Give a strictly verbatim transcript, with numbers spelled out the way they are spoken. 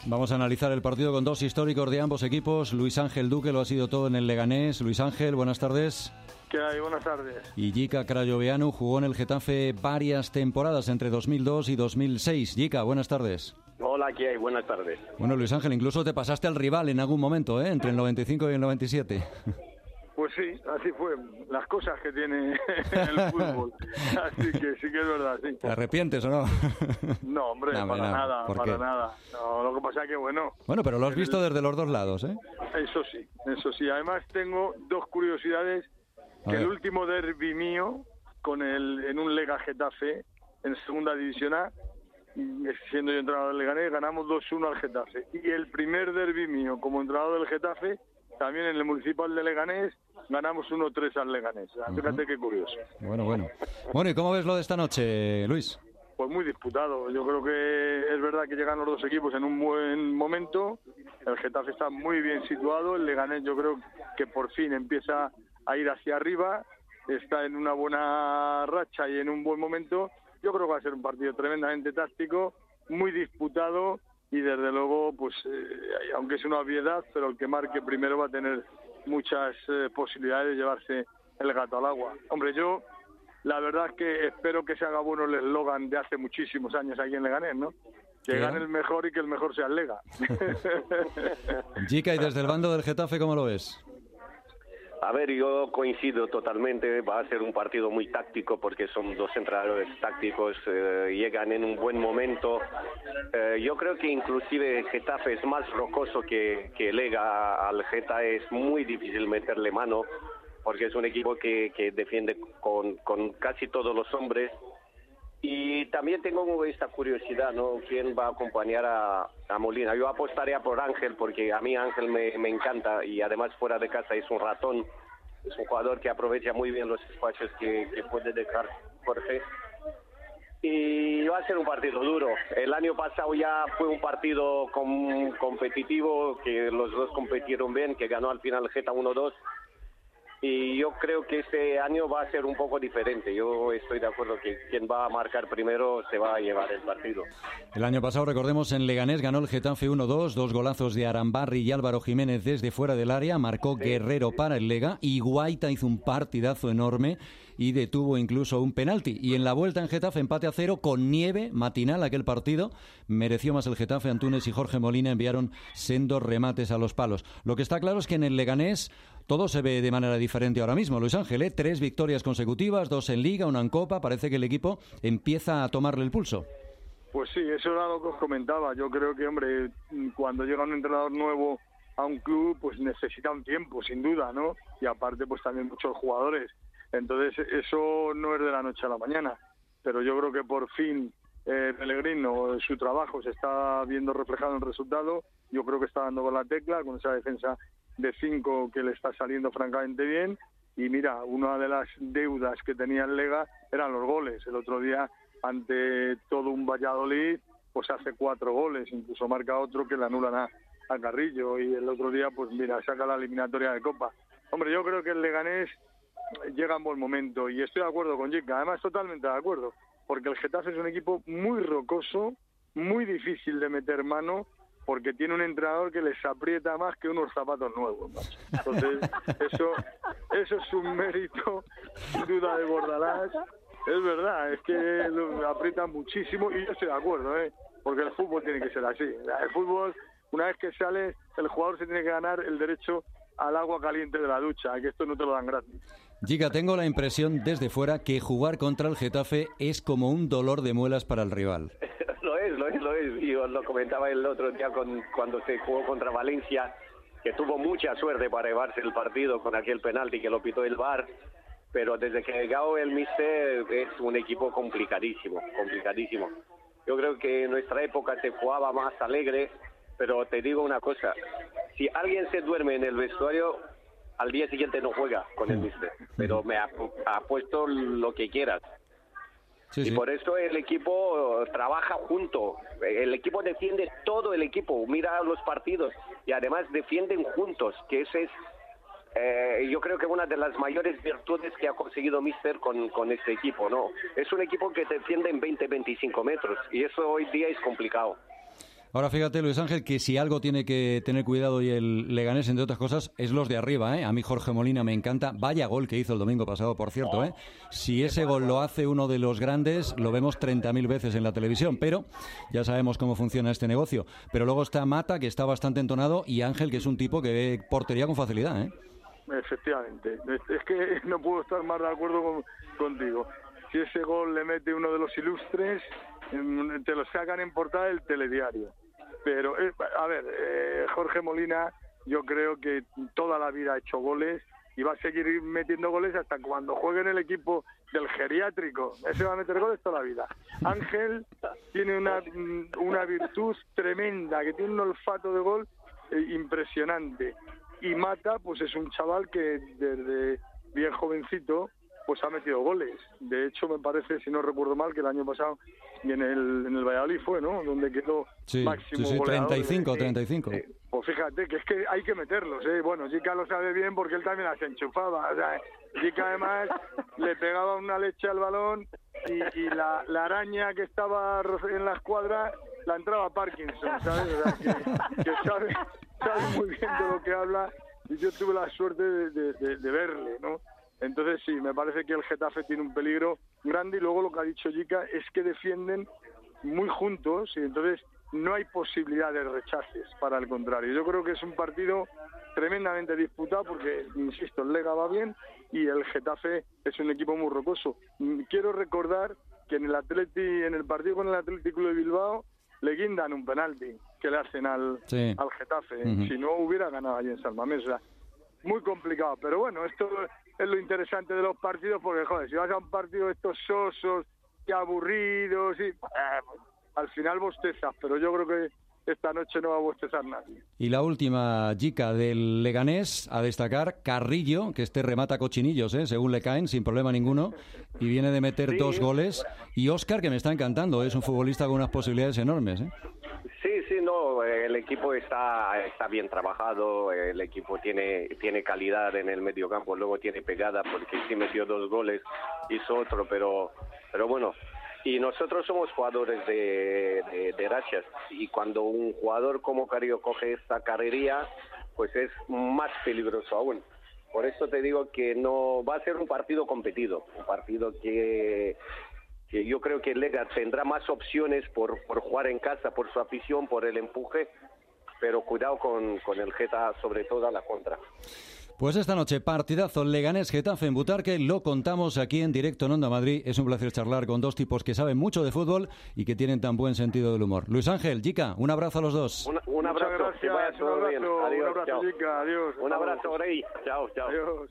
Vamos a analizar el partido con dos históricos de ambos equipos. Luis Ángel Duque lo ha sido todo en el Leganés. Luis Ángel, buenas tardes. ¿Qué hay? Buenas tardes. Y Jica Crayoveanu jugó en el Getafe varias temporadas entre dos mil dos y dos mil seis. Jica, buenas tardes. Hola, ¿qué hay? Buenas tardes. Bueno, Luis Ángel, incluso te pasaste al rival en algún momento, ¿eh? Entre el noventa y cinco y el noventa y siete. Pues sí, así fue. Las cosas que tiene el fútbol. Así que sí que es verdad, sí. ¿Te arrepientes o no? No, hombre, no, para no, nada, ¿por para qué? nada. No, lo que pasa es que, bueno... Bueno, pero lo has visto el... desde los dos lados, ¿eh? Eso sí, eso sí. Además tengo dos curiosidades. Que el último derbi mío, con el en un Lega Getafe, en segunda división A, siendo yo entrenador del Leganés, ganamos dos uno al Getafe. Y el primer derbi mío como entrenador del Getafe, también en el municipal de Leganés, ganamos uno tres al Leganés. Uh-huh. Fíjate qué curioso. Bueno, bueno. Bueno, ¿y cómo ves lo de esta noche, Luis? Pues muy disputado. Yo creo que es verdad que llegan los dos equipos en un buen momento. El Getafe está muy bien situado. El Leganés yo creo que por fin empieza a ir hacia arriba. Está en una buena racha y en un buen momento. Yo creo que va a ser un partido tremendamente táctico, muy disputado y desde luego, pues eh, aunque es una obviedad, pero el que marque primero va a tener muchas eh, posibilidades de llevarse el gato al agua. Hombre, yo la verdad es que espero que se haga bueno el eslogan de hace muchísimos años aquí en Leganés, ¿no? Que gane el mejor y que el mejor sea el Lega. Jica, y desde el bando del Getafe, ¿cómo lo ves? A ver, yo coincido totalmente, va a ser un partido muy táctico porque son dos entrenadores tácticos, eh, llegan en un buen momento. Eh, yo creo que inclusive Getafe es más rocoso que, que Lega. Al Geta es muy difícil meterle mano porque es un equipo que, que defiende con, con casi todos los hombres. Y también tengo esta curiosidad, ¿no? ¿Quién va a acompañar a, a Molina? Yo apostaría por Ángel, porque a mí Ángel me, me encanta y además fuera de casa es un ratón. Es un jugador que aprovecha muy bien los espacios que, que puede dejar Jorge. Y va a ser un partido duro. El año pasado ya fue un partido com, competitivo, que los dos competieron bien, que ganó al final Geta uno dos. Y yo creo que este año va a ser un poco diferente. Yo estoy de acuerdo que quien va a marcar primero se va a llevar el partido. El año pasado, recordemos, en Leganés ganó el Getafe uno dos, dos golazos de Arambarri y Álvaro Jiménez desde fuera del área, marcó sí. Guerrero para el Lega y Guaita hizo un partidazo enorme y detuvo incluso un penalti. Y en la vuelta en Getafe, empate a cero con nieve matinal aquel partido. Mereció más el Getafe. Antúnez y Jorge Molina enviaron sendos remates a los palos. Lo que está claro es que en el Leganés todo se ve de manera diferente ahora mismo, Luis Ángel, ¿eh? Tres victorias consecutivas, dos en Liga, una en Copa. Parece que el equipo empieza a tomarle el pulso. Pues sí, eso era lo que os comentaba. Yo creo que, hombre, cuando llega un entrenador nuevo a un club, pues necesita un tiempo, sin duda, ¿no? Y aparte, pues también muchos jugadores. Entonces, eso no es de la noche a la mañana. Pero yo creo que por fin eh, Pellegrino, su trabajo se está viendo reflejado en el resultado. Yo creo que está dando con la tecla, con esa defensa de cinco que le está saliendo francamente bien. Y mira, una de las deudas que tenía el Lega eran los goles. El otro día, ante todo un Valladolid, pues hace cuatro goles, incluso marca otro que le anulan a, a Carrillo, y el otro día, pues mira, saca la eliminatoria de Copa. Hombre, yo creo que el Leganés llega en buen momento, y estoy de acuerdo con Jica, además totalmente de acuerdo, porque el Getafe es un equipo muy rocoso, muy difícil de meter mano, porque tiene un entrenador que les aprieta más que unos zapatos nuevos, macho. Entonces, eso eso es un mérito, sin duda, de Bordalás. Es verdad, es que lo aprieta muchísimo, y yo estoy de acuerdo, ¿eh? Porque el fútbol tiene que ser así. El fútbol, una vez que sale, el jugador se tiene que ganar el derecho al agua caliente de la ducha, que esto no te lo dan gratis. Jica, tengo la impresión desde fuera que jugar contra el Getafe es como un dolor de muelas para el rival. Lo es, lo es, lo es. Yo lo comentaba el otro día con, cuando se jugó contra Valencia, que tuvo mucha suerte para llevarse el partido con aquel penalti que lo pitó el V A R, pero desde que llegó el míster es un equipo complicadísimo, complicadísimo. Yo creo que en nuestra época se jugaba más alegre, pero te digo una cosa, si alguien se duerme en el vestuario, al día siguiente no juega con el míster, pero me ha, ha puesto lo que quieras. Sí, y sí. Por eso el equipo trabaja junto, el equipo defiende todo el equipo, mira los partidos y además defienden juntos, que ese es, eh, yo creo que una de las mayores virtudes que ha conseguido míster con, con este equipo, ¿no? Es un equipo que defiende en veinte a veinticinco metros y eso hoy día es complicado. Ahora fíjate, Luis Ángel, que si algo tiene que tener cuidado y el Leganés, entre otras cosas, es los de arriba, ¿eh? A mí Jorge Molina me encanta. Vaya gol que hizo el domingo pasado, por cierto, ¿eh? Si ese gol lo hace uno de los grandes, lo vemos treinta mil veces en la televisión, pero ya sabemos cómo funciona este negocio. Pero luego está Mata, que está bastante entonado, y Ángel, que es un tipo que ve portería con facilidad, ¿eh? Efectivamente. Es que no puedo estar más de acuerdo con, contigo. Si ese gol le mete uno de los ilustres, te lo sacan en portada del telediario. Pero, eh, a ver, eh, Jorge Molina, yo creo que toda la vida ha hecho goles y va a seguir metiendo goles hasta cuando juegue en el equipo del geriátrico. Ese va a meter goles toda la vida. Ángel tiene una, una virtud tremenda, que tiene un olfato de gol eh, impresionante. Y Mata, pues es un chaval que desde bien jovencito pues ha metido goles. De hecho, me parece, si no recuerdo mal, que el año pasado y en el en el Valladolid fue, ¿no? Donde quedó sí, máximo sí, sí, goleador. treinta y cinco, treinta y cinco. Eh, pues fíjate que es que hay que meterlos, ¿eh? Bueno, Jica lo sabe bien porque él también las enchufaba. O sea, Jica además le pegaba una leche al balón y, y la, la araña que estaba en la escuadra la entraba Parkinson, ¿sabes? O sea, que, que sabe, sabe muy bien de lo que habla y yo tuve la suerte de, de, de, de verle, ¿no? Entonces sí, me parece que el Getafe tiene un peligro grande y luego lo que ha dicho Jica es que defienden muy juntos y entonces no hay posibilidad de rechaces, para el contrario. Yo creo que es un partido tremendamente disputado porque, insisto, el Lega va bien y el Getafe es un equipo muy rocoso. Quiero recordar que en el Atleti, en el partido con el Atlético de Bilbao le guindan un penalti que le hacen al, sí. al Getafe. Uh-huh. Si no hubiera ganado allí en San Mamés. O sea, muy complicado, pero bueno, esto es lo interesante de los partidos porque, joder, si vas a un partido de estos sosos, que aburridos, y, eh, al final bostezas, pero yo creo que esta noche no va a bostezar nadie. Y la última, Jica, del Leganés, a destacar, Carrillo, que este remata cochinillos, ¿eh? Según le caen, sin problema ninguno, y viene de meter sí. dos goles, y Óscar, que me está encantando, es un futbolista con unas posibilidades enormes, ¿eh? Sí, sí, no, el equipo está está bien trabajado, el equipo tiene tiene calidad en el mediocampo, luego tiene pegada porque sí metió dos goles, hizo otro, pero pero bueno, y nosotros somos jugadores de, de, de rachas, y cuando un jugador como Carrillo coge esta carrería, pues es más peligroso aún. Por eso te digo que no va a ser un partido competido, un partido que... que yo creo que el Lega tendrá más opciones por, por jugar en casa, por su afición, por el empuje, pero cuidado con, con el Geta, sobre todo a la contra. Pues esta noche, partidazo Leganés-Getafe en Butarque, lo contamos aquí en directo en Onda Madrid. Es un placer charlar con dos tipos que saben mucho de fútbol y que tienen tan buen sentido del humor. Luis Ángel, Jica, un abrazo a los dos. Un, un abrazo, gracias, que vaya todo un abrazo, bien. Adiós, un abrazo, chao. Jica, adiós. Un abrazo, Orey. Chao, chao. Adiós.